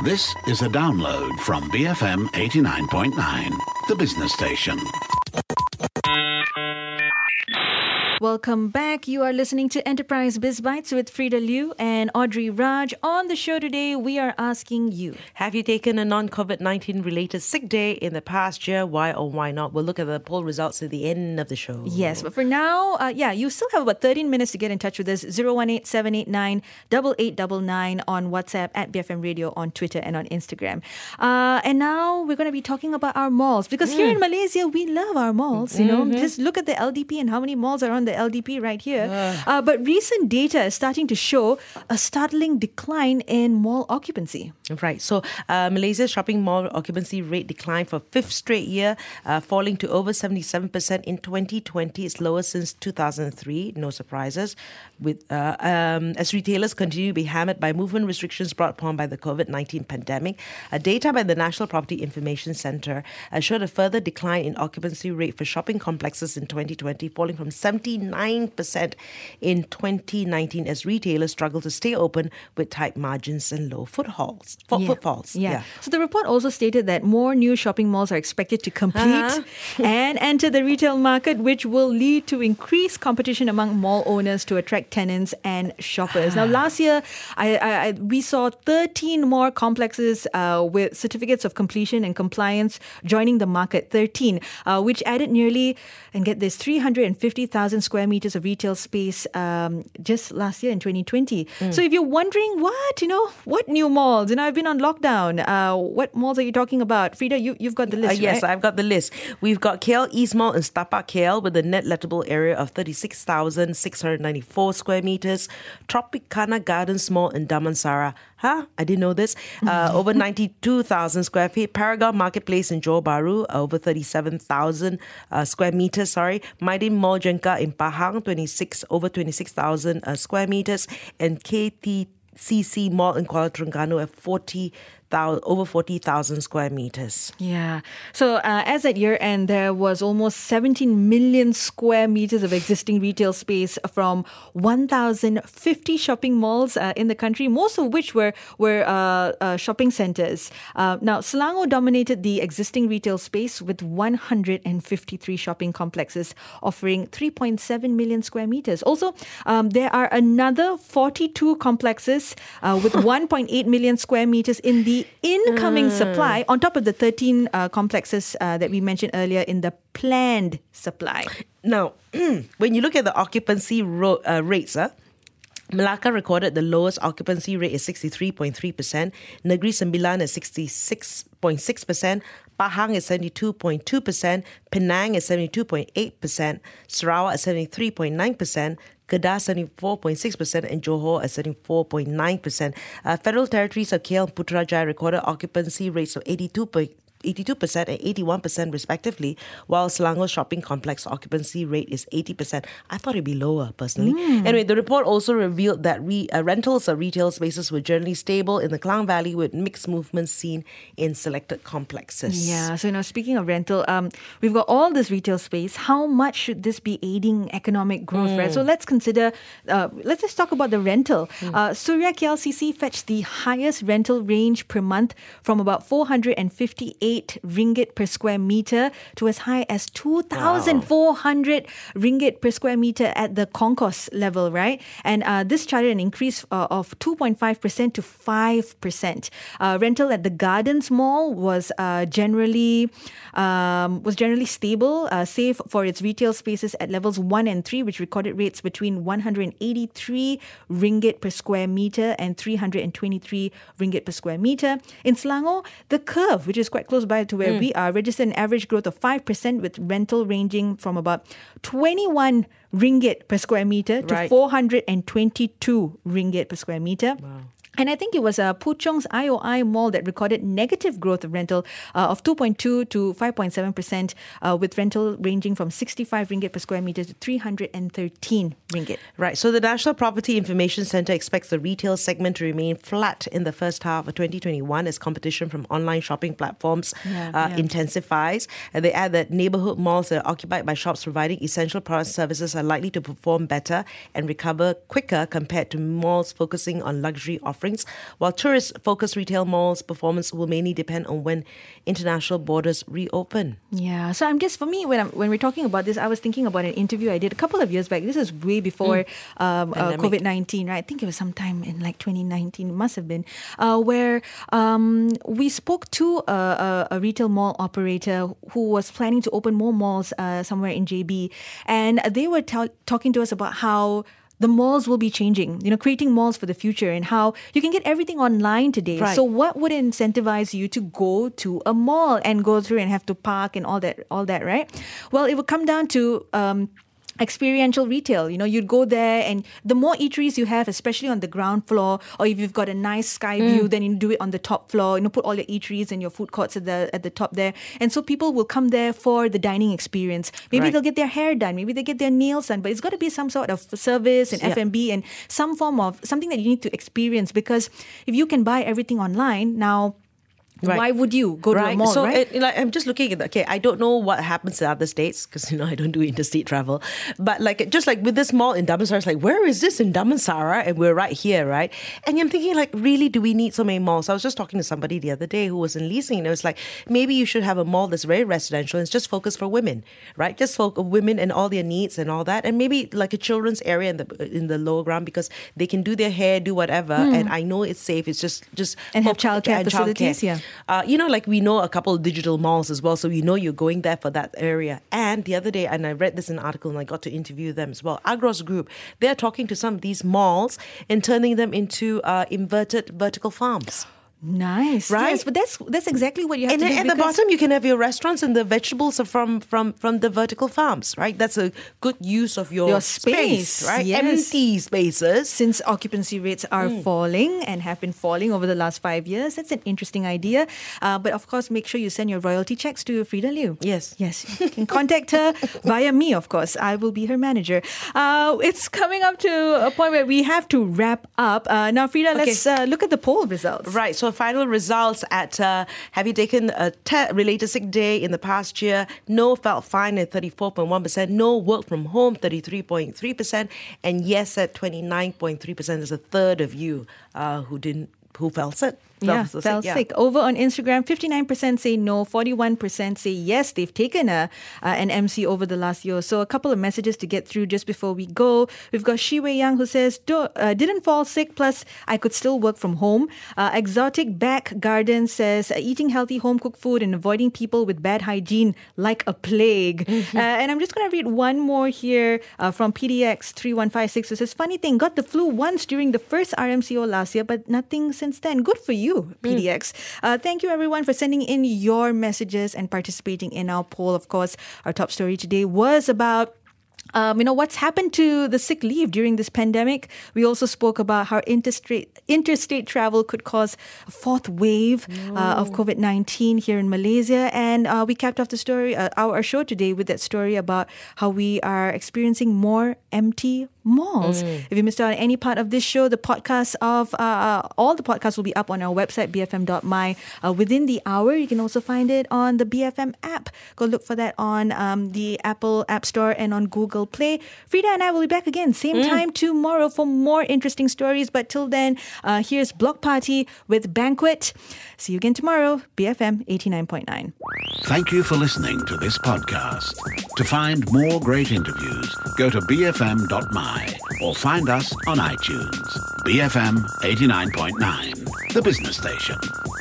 This is a download from BFM 89.9, the business station. Welcome back. You are listening to Enterprise Biz Bites with Frida Liu and Audrey Raj. On the show today, we are asking you, have you taken a non-COVID-19 related sick day in the past year? Why or why not? We'll look at the poll results at the end of the show. Yes, but for now, you still have about 13 minutes to get in touch with us. 018-789-8899 on WhatsApp, at BFM Radio on Twitter and on Instagram. And now we're going to be talking about our malls, because here in Malaysia, we love our malls. You know, just look at the LDP and how many malls are on the LDP right here. But recent data is starting to show a startling decline in mall occupancy. Right. So Malaysia's shopping mall occupancy rate declined for fifth straight year, falling to over 77% in 2020. It's lowest since 2003. No surprises. With as retailers continue to be hammered by movement restrictions brought upon by the COVID-19 pandemic, data by the National Property Information Centre showed a further decline in occupancy rate for shopping complexes in 2020, falling from 79% in 2019 as retailers struggle to stay open with tight margins and low footfalls. Yeah. So the report also stated that more new shopping malls are expected to complete and enter the retail market, which will lead to increased competition among mall owners to attract tenants and shoppers. Now, last year, we saw 13 more complexes with certificates of completion and compliance joining the market, 13, which added nearly, and get this, 350,000 square meters of retail space just last year in 2020. So if you're wondering, what new malls? I've been on lockdown. What malls are you talking about? Frida, you've got the list, Yes, right? I've got the list. We've got KL East Mall in Setapak, KL, with a net lettable area of 36,694 square meters. Tropicana Gardens Mall in Damansara. I didn't know this. Over 92,000 square feet. Paragon Marketplace in Johor Bahru, over 37,000 square meters. Maidin Mall Jengka in Pahang, over 26,000 square meters. And KTCC Mall in Kuala Terengganu at over 40,000 square meters. Yeah. So as at year end, there was almost 17 million square meters of existing retail space from 1,050 shopping malls in the country, most of which were shopping centres. Now, Selangor dominated the existing retail space with 153 shopping complexes offering 3.7 million square meters. Also, there are another 42 complexes with 1.8 million square meters in the incoming supply, on top of the 13 complexes that we mentioned earlier in the planned supply. Now, when you look at the occupancy rates, Melaka recorded the lowest occupancy rate at 63.3%, Negeri Sembilan at 66.6%, Pahang at 72.2%, Penang at 72.8%, Sarawak at 73.9%, Kedah 74.6% and Johor at 74.9%. Federal territories of KL and Putrajaya recorded occupancy rates of 82% and 81% respectively, while Selangor shopping complex occupancy rate is 80%. I thought it'd be lower, personally. Anyway, the report also revealed that rentals of retail spaces were generally stable in the Klang Valley, with mixed movements seen in selected complexes. Yeah, so now speaking of rental, we've got all this retail space. How much should this be aiding economic growth, right? So let's just talk about the rental. Suria KLCC fetched the highest rental range per month from about 458 ringgit per square meter to as high as 2,400 ringgit per square meter at the concourse level, right? And this charted an increase of 2.5% to 5%. Rental at the Gardens Mall was generally stable, save for its retail spaces at levels 1 and 3, which recorded rates between 183 ringgit per square meter and 323 ringgit per square meter. In Selangor, the Curve, which is quite close by to where we are, registered an average growth of 5%, with rental ranging from about 21 ringgit per square meter to 422 ringgit per square meter. Wow. And I think it was Puchong's IOI Mall that recorded negative growth of rental of 2.2 to 5.7%, with rental ranging from 65 ringgit per square meter to 313 ringgit. Right. So the National Property Information Centre expects the retail segment to remain flat in the first half of 2021 as competition from online shopping platforms intensifies. And they add that neighbourhood malls that are occupied by shops providing essential products and services are likely to perform better and recover quicker compared to malls focusing on luxury offerings offerings, while tourist-focused retail malls' performance will mainly depend on when international borders reopen. Yeah, so I'm just, for me, when we're talking about this, I was thinking about an interview I did a couple of years back. This is way before COVID-19, right? I think it was sometime in like 2019, it must have been, where we spoke to a retail mall operator who was planning to open more malls somewhere in JB. And they were talking to us about how the malls will be changing, creating malls for the future, and how you can get everything online today. Right. So what would incentivize you to go to a mall and go through and have to park and all that, right? Well, it would come down to experiential retail. You'd go there, and the more eateries you have, especially on the ground floor, or if you've got a nice sky view, then you do it on the top floor. Put all your eateries and your food courts at the top there, and so people will come there for the dining experience. Maybe they'll get their hair done, maybe they get their nails done, but it's got to be some sort of service and F&B and some form of something that you need to experience, because if you can buy everything online now, why would you go to a mall, so right? I'm just looking at I don't know what happens in other states because, I don't do interstate travel. But just like with this mall in Damansara, it's like, where is this in Damansara? And we're right here, right? And I'm thinking, really, do we need so many malls? I was just talking to somebody the other day who was in leasing, and it was like, maybe you should have a mall that's very residential and it's just focused for women, right? Just for women and all their needs and all that. And maybe like a children's area in the lower ground, because they can do their hair, do whatever. And I know it's safe. It's just and have childcare facilities, yeah. We know a couple of digital malls as well, so you're going there for that area. And the other day, and I read this in an article and I got to interview them as well, Agros Group, they're talking to some of these malls and turning them into inverted vertical farms. Nice, right? Yes, but that's exactly what you have to do. And at the bottom, you can have your restaurants, and the vegetables are from the vertical farms, right? That's a good use of your space, right? Yes. Empty spaces. Since occupancy rates are falling and have been falling over the last 5 years, that's an interesting idea. But of course, make sure you send your royalty checks to Frida Liu. Yes. You can contact her via me, of course. I will be her manager. It's coming up to a point where we have to wrap up. Now, Frida, let's look at the poll results. Right. So final results at have you taken a related sick day in the past year? No felt fine at 34.1%. No work from home 33.3%, and yes at 29.3%. There's a third of you who felt sick. Felt sick. Over on Instagram, 59% say no, 41% say yes, they've taken an MC over the last year. So a couple of messages to get through just before we go. We've got Shi Wei Yang who says, didn't fall sick, plus I could still work from home. Exotic Back Garden says, eating healthy home-cooked food and avoiding people with bad hygiene like a plague. And I'm just going to read one more here from PDX3156 who says, funny thing, got the flu once during the first RMCO last year, but nothing since then. Good for you, PDX. Thank you, everyone, for sending in your messages and participating in our poll. Of course, our top story today was about what's happened to the sick leave during this pandemic. We also spoke about how interstate travel could cause a fourth wave of COVID-19 here in Malaysia. And we capped off the story, our show today, with that story about how we are experiencing more empty malls. If you missed out on any part of this show, the podcast of all the podcasts will be up on our website, bfm.my, within the hour. You can also find it on the BFM app. Go look for that on the Apple App Store and on Google Play. Frida and I will be back again same time tomorrow for more interesting stories. But till then, here's Block Party with Banquet. See you again tomorrow, BFM 89.9. Thank you for listening to this podcast. To find more great interviews, go to bfm.my or find us on iTunes. BFM 89.9, the business station.